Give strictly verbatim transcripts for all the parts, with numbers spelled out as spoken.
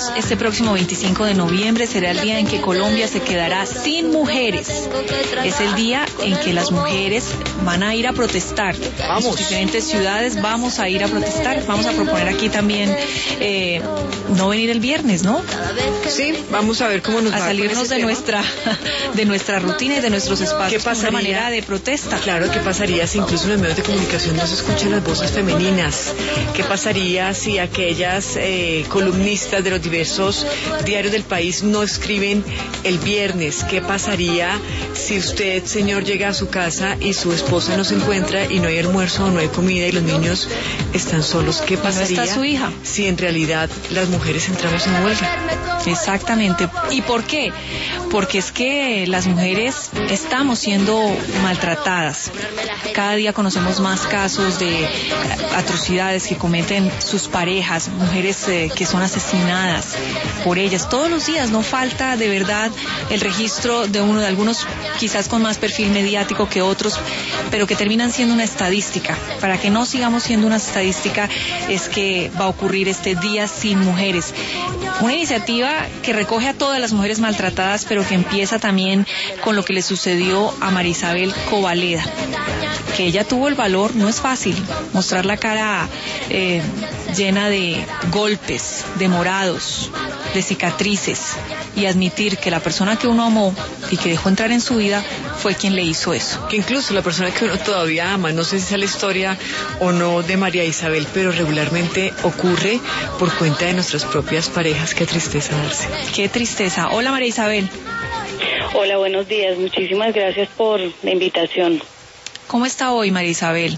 Recordemos, este próximo veinticinco de noviembre será el día en que Colombia se quedará sin mujeres. Es el día en que las mujeres van a ir a protestar. Vamos. En sus diferentes ciudades vamos a ir a protestar. Vamos a proponer aquí también eh, no venir el viernes, ¿no? Sí, vamos a ver cómo nos a va salirnos con ese de tema. nuestra de nuestra rutina y de nuestros espacios. ¿Qué pasaría? Una manera de protesta. Claro, ¿qué pasaría si incluso en los medios de comunicación no se escuchan las voces femeninas? ¿Qué pasaría si aquellas eh, columnistas de los diversos diarios del país no escriben el viernes? ¿Qué pasaría si usted, señor, llega a su casa y su esposa no se encuentra y no hay almuerzo, no hay comida y los niños están solos? ¿Qué pasaría no está su hija? Si en realidad las mujeres entramos en huelga? Exactamente. ¿Y por qué? Porque es que las mujeres estamos siendo maltratadas. Cada día conocemos más casos de atrocidades que cometen sus parejas, mujeres eh, que son asesinadas por ellas. Todos los días no falta de verdad el registro de uno de algunos, quizás con más perfil mediático que otros, pero que terminan siendo una estadística. Para que no sigamos siendo una estadística es que va a ocurrir este Día Sin Mujeres. Una iniciativa que recoge a todas las mujeres maltratadas, pero que empieza también con lo que le sucedió a María Isabel Covaleda, que ella tuvo el valor, no es fácil, mostrar la cara eh, llena de golpes, de morados, de cicatrices, y admitir que la persona que uno amó y que dejó entrar en su vida fue quien le hizo eso. Que incluso la persona que uno todavía ama, no sé si es la historia o no de María Isabel, pero regularmente ocurre por cuenta de nuestras propias parejas. Qué tristeza, Darcy. Qué tristeza. Hola, María Isabel. Hola, buenos días. Muchísimas gracias por la invitación. ¿Cómo está hoy, María Isabel?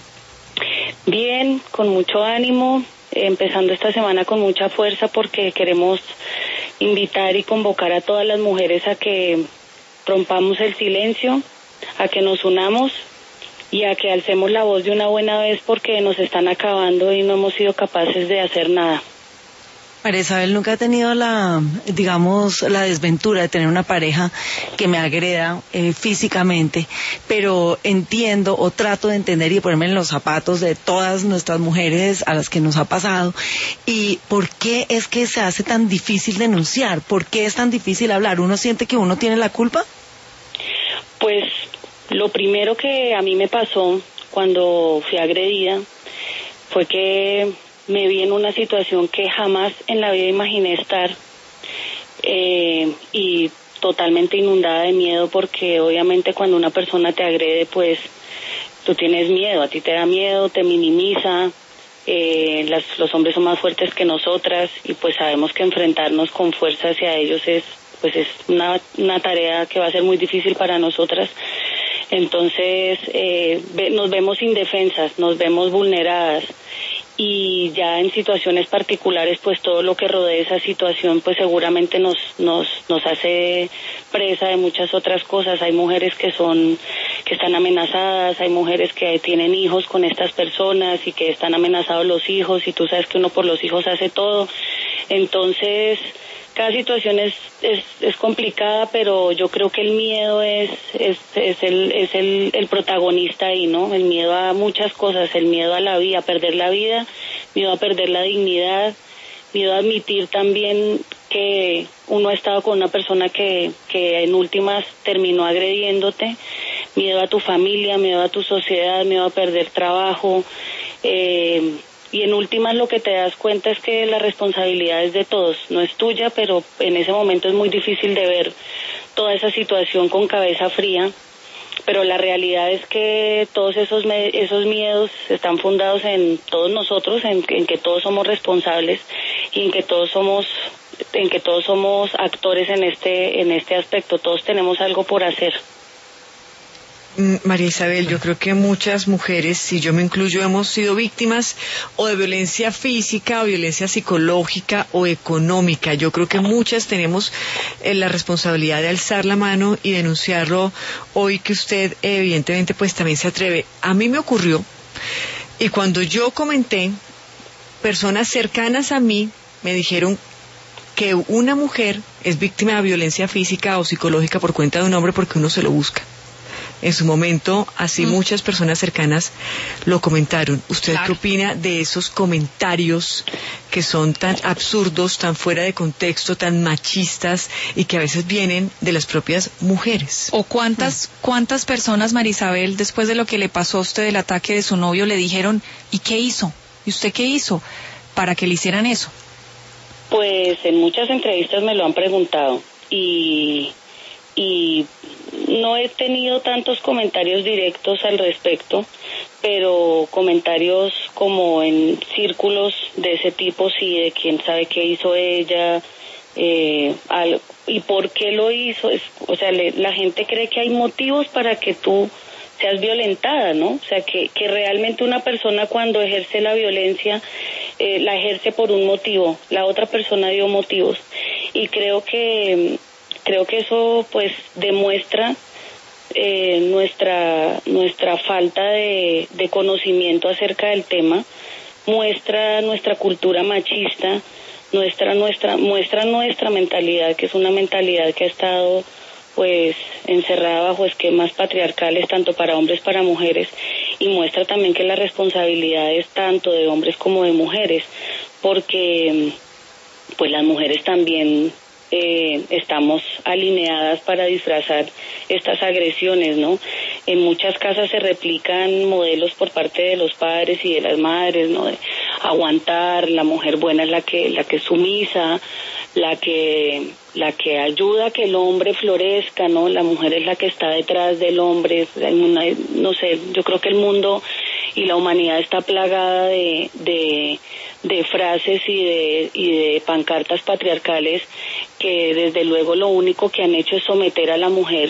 Bien, con mucho ánimo, empezando esta semana con mucha fuerza porque queremos invitar y convocar a todas las mujeres a que rompamos el silencio, a que nos unamos y a que alcemos la voz de una buena vez porque nos están acabando y no hemos sido capaces de hacer nada. María Isabel, nunca he tenido la, digamos, la desventura de tener una pareja que me agreda eh, físicamente, pero entiendo o trato de entender y ponerme en los zapatos de todas nuestras mujeres a las que nos ha pasado. ¿Y por qué es que se hace tan difícil denunciar? ¿Por qué es tan difícil hablar? ¿Uno siente que uno tiene la culpa? Pues lo primero que a mí me pasó cuando fui agredida fue que me vi en una situación que jamás en la vida imaginé estar eh, y totalmente inundada de miedo porque obviamente cuando una persona te agrede pues tú tienes miedo, a ti te da miedo, te minimiza, eh, las, los hombres son más fuertes que nosotras y pues sabemos que enfrentarnos con fuerza hacia ellos es pues es una, una tarea que va a ser muy difícil para nosotras. Entonces eh, ve, nos vemos indefensas, nos vemos vulneradas y ya en situaciones particulares pues todo lo que rodea esa situación pues seguramente nos nos nos hace presa de muchas otras cosas. Hay mujeres que son que están amenazadas, hay mujeres que tienen hijos con estas personas y que están amenazados los hijos y tú sabes que uno por los hijos hace todo. Entonces cada situación es, es, es complicada, pero yo creo que el miedo es, es, es, el, es el, el protagonista ahí, ¿no? El miedo a muchas cosas, el miedo a la vida, a perder la vida, miedo a perder la dignidad, miedo a admitir también que uno ha estado con una persona que, que en últimas terminó agrediéndote, miedo a tu familia, miedo a tu sociedad, miedo a perder trabajo, eh, y en últimas lo que te das cuenta es que la responsabilidad es de todos, no es tuya, pero en ese momento es muy difícil de ver toda esa situación con cabeza fría, pero la realidad es que todos esos me- esos miedos están fundados en todos nosotros, en, en que todos somos responsables y en que todos somos en que todos somos actores en este en este aspecto, todos tenemos algo por hacer. María Isabel, yo creo que muchas mujeres, si yo me incluyo, hemos sido víctimas o de violencia física o violencia psicológica o económica. Yo creo que muchas tenemos eh, la responsabilidad de alzar la mano y denunciarlo hoy que usted evidentemente pues también se atreve. A mí me ocurrió y cuando yo comenté, personas cercanas a mí me dijeron que una mujer es víctima de violencia física o psicológica por cuenta de un hombre porque uno se lo busca. En su momento, así mm. muchas personas cercanas lo comentaron. ¿Usted claro. qué opina de esos comentarios que son tan absurdos, tan fuera de contexto, tan machistas y que a veces vienen de las propias mujeres? ¿O cuántas, mm. cuántas personas, Marisabel, después de lo que le pasó a usted del ataque de su novio, le dijeron, ¿y qué hizo? ¿Y usted qué hizo para que le hicieran eso? Pues en muchas entrevistas me lo han preguntado y... y no he tenido tantos comentarios directos al respecto, pero comentarios como en círculos de ese tipo, sí, de quién sabe qué hizo ella, eh, al, y por qué lo hizo. Es, o sea, le, la gente cree que hay motivos para que tú seas violentada, ¿no? O sea, que, que realmente una persona cuando ejerce la violencia, eh, la ejerce por un motivo, la otra persona dio motivos, y creo que... Creo que eso pues demuestra eh, nuestra nuestra falta de, de conocimiento acerca del tema, muestra nuestra cultura machista, nuestra nuestra muestra nuestra mentalidad, que es una mentalidad que ha estado pues encerrada bajo esquemas patriarcales tanto para hombres para mujeres, y muestra también que la responsabilidad es tanto de hombres como de mujeres, porque pues las mujeres también Eh, estamos alineadas para disfrazar estas agresiones, ¿no? En muchas casas se replican modelos por parte de los padres y de las madres, ¿no? De aguantar, la mujer buena es la que la que es sumisa, la que la que ayuda a que el hombre florezca, ¿no? La mujer es la que está detrás del hombre. Una, no sé, yo creo que el mundo y la humanidad está plagada de de de frases y de y de pancartas patriarcales que desde luego lo único que han hecho es someter a la mujer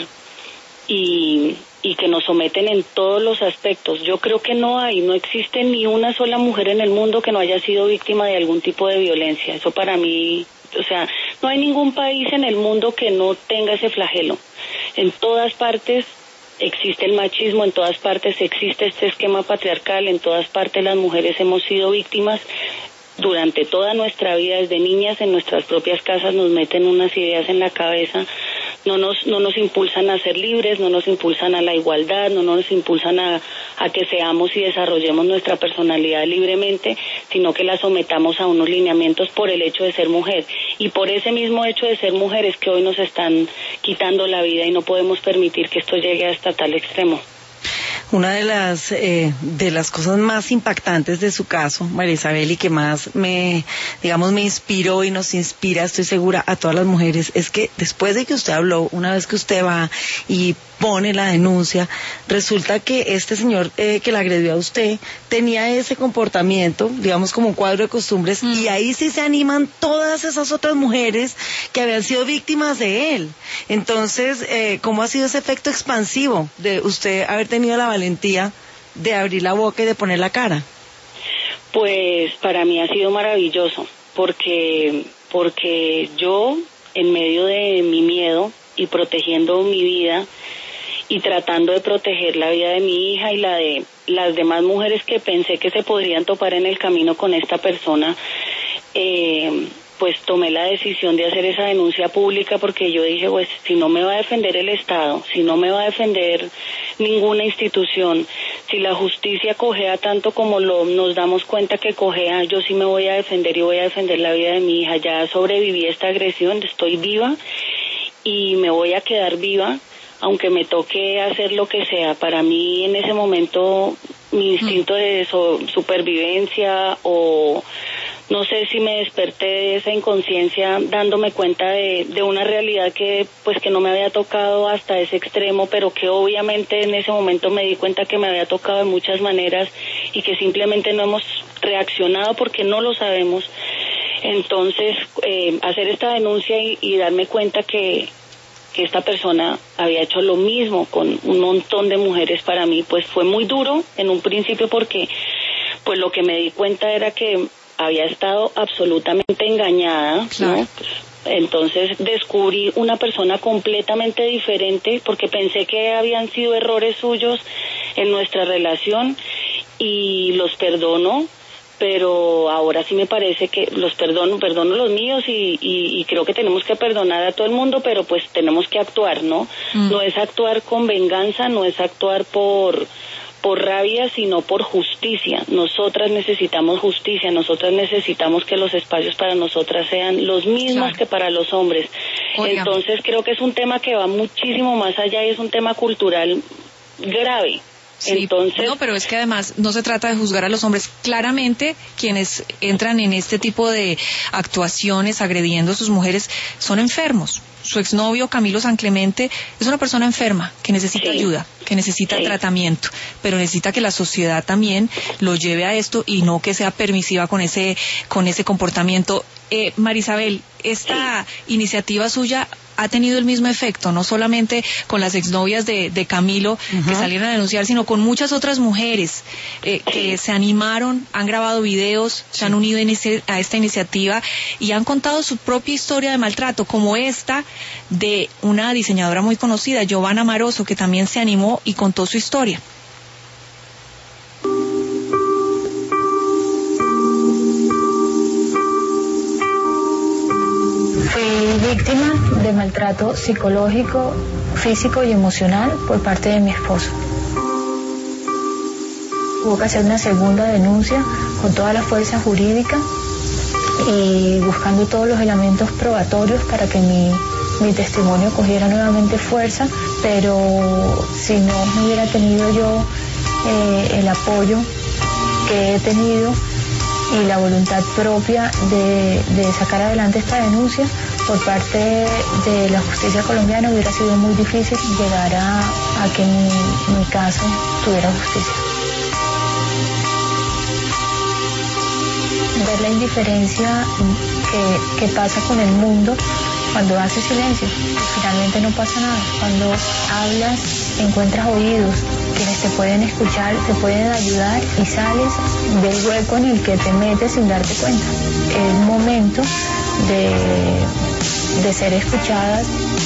y y que nos someten en todos los aspectos. Yo creo que no hay, no existe ni una sola mujer en el mundo que no haya sido víctima de algún tipo de violencia. Eso para mí, o sea, no hay ningún país en el mundo que no tenga ese flagelo. En todas partes existe el machismo, en todas partes existe este esquema patriarcal, en todas partes las mujeres hemos sido víctimas. Durante toda nuestra vida, desde niñas, en nuestras propias casas nos meten unas ideas en la cabeza, no nos no nos impulsan a ser libres, no nos impulsan a la igualdad, no nos impulsan a, a que seamos y desarrollemos nuestra personalidad libremente, sino que la sometamos a unos lineamientos por el hecho de ser mujer. Y por ese mismo hecho de ser mujeres que hoy nos están quitando la vida, y no podemos permitir que esto llegue hasta tal extremo. Una de las eh, de las cosas más impactantes de su caso, María Isabel, y que más me, digamos, me inspiró y nos inspira, estoy segura, a todas las mujeres, es que después de que usted habló, una vez que usted va y pone la denuncia, resulta que este señor eh, que la agredió a usted tenía ese comportamiento, digamos, como un cuadro de costumbres, mm. y ahí sí se animan todas esas otras mujeres que habían sido víctimas de él. Entonces, eh, ¿cómo ha sido ese efecto expansivo de usted haber tenido la valentía de abrir la boca y de poner la cara? Pues para mí ha sido maravilloso, porque porque yo, en medio de mi miedo y protegiendo mi vida y tratando de proteger la vida de mi hija y la de las demás mujeres que pensé que se podrían topar en el camino con esta persona, eh, pues tomé la decisión de hacer esa denuncia pública, porque yo dije, pues si no me va a defender el Estado, si no me va a defender ninguna institución, si la justicia cojea tanto como lo nos damos cuenta que cojea, yo sí me voy a defender y voy a defender la vida de mi hija. Ya sobreviví a esta agresión, estoy viva y me voy a quedar viva, aunque me toque hacer lo que sea. Para mí en ese momento mi instinto de so- supervivencia o no sé si me desperté de esa inconsciencia dándome cuenta de, de una realidad que pues que no me había tocado hasta ese extremo, pero que obviamente en ese momento me di cuenta que me había tocado de muchas maneras y que simplemente no hemos reaccionado porque no lo sabemos. Entonces, eh, hacer esta denuncia y, y darme cuenta que que esta persona había hecho lo mismo con un montón de mujeres, para mí pues fue muy duro en un principio, porque pues lo que me di cuenta era que había estado absolutamente engañada, claro, ¿no? Pues, entonces descubrí una persona completamente diferente, porque pensé que habían sido errores suyos en nuestra relación y los perdono, pero ahora sí me parece que los perdono, perdono los míos y, y, y creo que tenemos que perdonar a todo el mundo, pero pues tenemos que actuar, ¿no? Mm. No es actuar con venganza, no es actuar por por rabia, sino por justicia. Nosotras necesitamos justicia, nosotras necesitamos que los espacios para nosotras sean los mismos, claro, que para los hombres. Oigan. Entonces creo que es un tema que va muchísimo más allá y es un tema cultural grave. Sí, entonces, no, pero es que además no se trata de juzgar a los hombres. Claramente, quienes entran en este tipo de actuaciones agrediendo a sus mujeres son enfermos. Su exnovio, Camilo San Clemente, es una persona enferma que necesita sí. ayuda, que necesita sí. tratamiento, pero necesita que la sociedad también lo lleve a esto y no que sea permisiva con ese, con ese comportamiento. Eh, Marisabel, esta sí. iniciativa suya ha tenido el mismo efecto, no solamente con las exnovias de, de Camilo uh-huh. que salieron a denunciar, sino con muchas otras mujeres eh, que se animaron, han grabado videos, sí. se han unido a esta iniciativa y han contado su propia historia de maltrato, como esta de una diseñadora muy conocida, Giovanna Maroso, que también se animó y contó su historia. Fui víctima de maltrato psicológico, físico y emocional por parte de mi esposo. Hubo que hacer una segunda denuncia con toda la fuerza jurídica y buscando todos los elementos probatorios para que mi, mi testimonio cogiera nuevamente fuerza, pero si no, no hubiera tenido yo eh, el apoyo que he tenido y la voluntad propia de, de sacar adelante esta denuncia por parte de la justicia colombiana, hubiera sido muy difícil llegar a, a que mi, mi caso tuviera justicia. Ver la indiferencia que, que pasa con el mundo cuando hace silencio, finalmente no pasa nada. Cuando hablas, encuentras oídos, quienes te pueden escuchar, te pueden ayudar y sales del hueco en el que te metes sin darte cuenta. Es momento de, de ser escuchadas.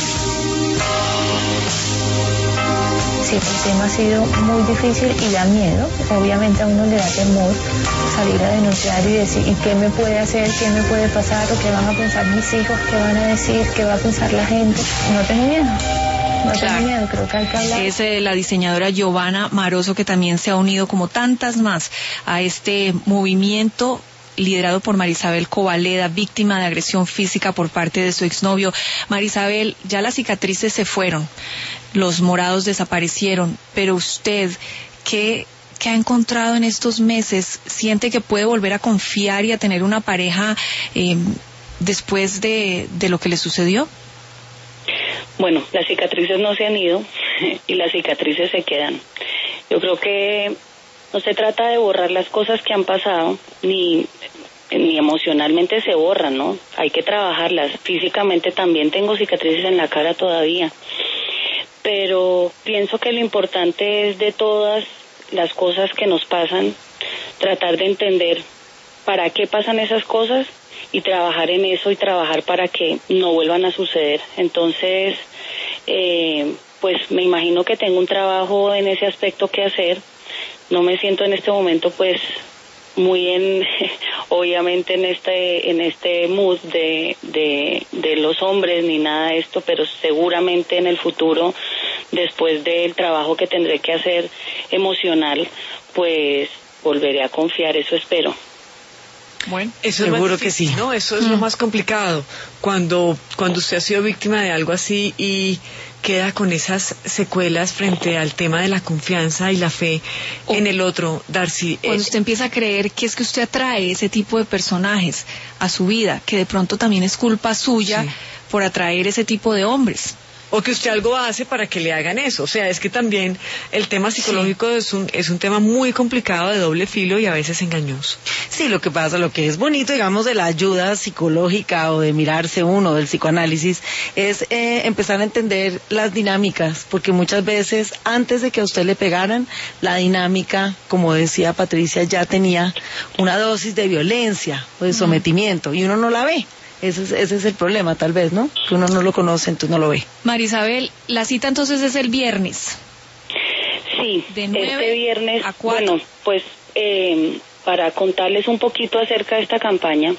Sí, el tema ha sido muy difícil y da miedo. Obviamente a uno le da temor salir a denunciar y decir, ¿y qué me puede hacer? ¿Qué me puede pasar? ¿O qué van a pensar mis hijos? ¿Qué van a decir? ¿Qué va a pensar la gente? No tengo miedo. No claro. tengo miedo, creo que hay que hablar. Es eh, la diseñadora Giovanna Maroso, que también se ha unido, como tantas más, a este movimiento liderado por Marisabel Covaleda, víctima de agresión física por parte de su exnovio. Marisabel, ya las cicatrices se fueron, los morados desaparecieron, pero usted, ¿qué, qué ha encontrado en estos meses? ¿Siente que puede volver a confiar y a tener una pareja eh, después de, de lo que le sucedió? Bueno, las cicatrices no se han ido y las cicatrices se quedan. Yo creo que no se trata de borrar las cosas que han pasado, ni, ni emocionalmente se borran, ¿no? Hay que trabajarlas. Físicamente también tengo cicatrices en la cara todavía. Pero pienso que lo importante es, de todas las cosas que nos pasan, tratar de entender para qué pasan esas cosas y trabajar en eso y trabajar para que no vuelvan a suceder. Entonces, eh, pues me imagino que tengo un trabajo en ese aspecto que hacer. No me siento en este momento pues muy en, obviamente en este, en este mood de, de, de los hombres ni nada de esto, pero seguramente en el futuro, después del trabajo que tendré que hacer emocional, pues volveré a confiar, eso espero. Bueno, eso seguro es difícil, que sí, ¿no? Eso es mm. lo más complicado, cuando cuando usted ha sido víctima de algo así y queda con esas secuelas frente al tema de la confianza y la fe oh. en el otro. Darcy, cuando eh, usted empieza a creer que es que usted atrae ese tipo de personajes a su vida, que de pronto también es culpa suya sí. por atraer ese tipo de hombres. O que usted algo hace para que le hagan eso. O sea, es que también el tema psicológico sí. es un es un tema muy complicado, de doble filo y a veces engañoso. Sí, lo que pasa, lo que es bonito, digamos, de la ayuda psicológica o de mirarse uno, del psicoanálisis, es eh, empezar a entender las dinámicas, porque muchas veces, antes de que a usted le pegaran, la dinámica, como decía Patricia, ya tenía una dosis de violencia o de sometimiento, y uno no la ve. Ese es, ese es el problema, tal vez, ¿no? Que uno no lo conoce, entonces no lo ve. Marisabel, la cita entonces es el viernes. Sí, de nueve este viernes, a cuatro. Bueno, pues eh, para contarles un poquito acerca de esta campaña.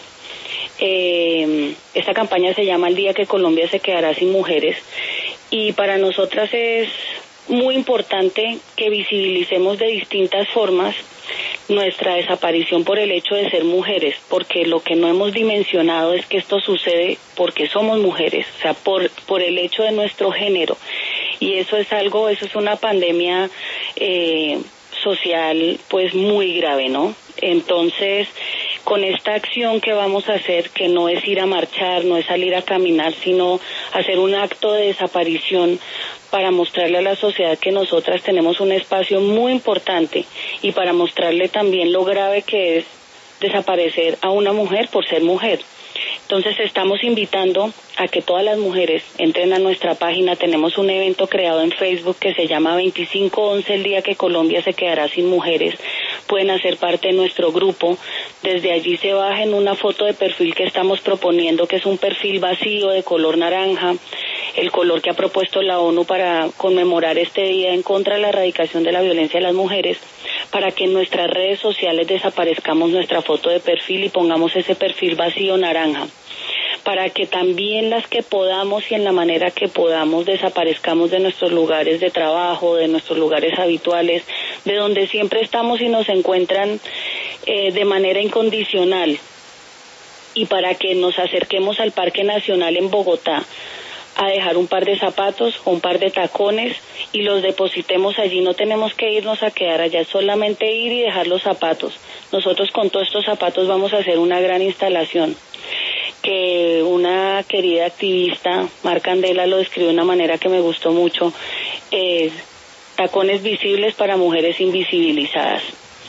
Eh, esta campaña se llama El día que Colombia se quedará sin mujeres, y para nosotras es muy importante que visibilicemos de distintas formas nuestra desaparición por el hecho de ser mujeres, porque lo que no hemos dimensionado es que esto sucede porque somos mujeres, o sea, por por el hecho de nuestro género, y eso es algo, eso es una pandemia eh, social pues muy grave, ¿no? Entonces, con esta acción que vamos a hacer, que no es ir a marchar, no es salir a caminar, sino hacer un acto de desaparición para mostrarle a la sociedad que nosotras tenemos un espacio muy importante, y para mostrarle también lo grave que es desaparecer a una mujer por ser mujer. Entonces estamos invitando a que todas las mujeres entren a nuestra página. Tenemos un evento creado en Facebook que se llama veinticinco once, el día que Colombia se quedará sin mujeres. Pueden hacer parte de nuestro grupo. Desde allí se bajen una foto de perfil que estamos proponiendo, que es un perfil vacío de color naranja, el color que ha propuesto la ONU para conmemorar este día en contra de la erradicación de la violencia de las mujeres, para que en nuestras redes sociales desaparezcamos nuestra foto de perfil y pongamos ese perfil vacío naranja, para que también las que podamos y en la manera que podamos desaparezcamos de nuestros lugares de trabajo, de nuestros lugares habituales, de donde siempre estamos y nos encuentran eh, de manera incondicional, y para que nos acerquemos al Parque Nacional en Bogotá a dejar un par de zapatos o un par de tacones y los depositemos allí. No tenemos que irnos a quedar allá, es solamente ir y dejar los zapatos. Nosotros con todos estos zapatos vamos a hacer una gran instalación que una querida activista, Mar Candela, lo describe de una manera que me gustó mucho. Eh, tacones visibles para mujeres invisibilizadas.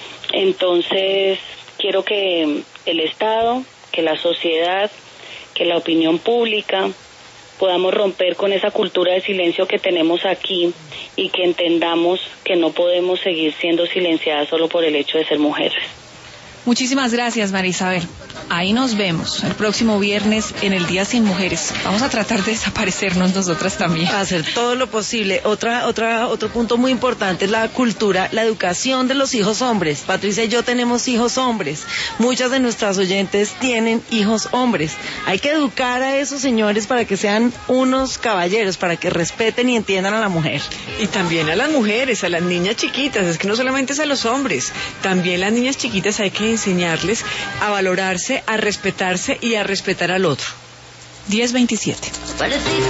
Entonces, quiero que el Estado, que la sociedad, que la opinión pública podamos romper con esa cultura de silencio que tenemos aquí, y que entendamos que no podemos seguir siendo silenciadas solo por el hecho de ser mujeres. Muchísimas gracias, María Isabel. Ahí nos vemos el próximo viernes en el Día Sin Mujeres. Vamos a tratar de desaparecernos nosotras también. A hacer todo lo posible. Otra, otra, otro punto muy importante es la cultura, la educación de los hijos hombres. Patricia y yo tenemos hijos hombres. Muchas de nuestras oyentes tienen hijos hombres. Hay que educar a esos señores para que sean unos caballeros, para que respeten y entiendan a la mujer. Y también a las mujeres, a las niñas chiquitas. Es que no solamente es a los hombres, también las niñas chiquitas hay que enseñarles a valorarse, a respetarse y a respetar al otro. diez veintisiete.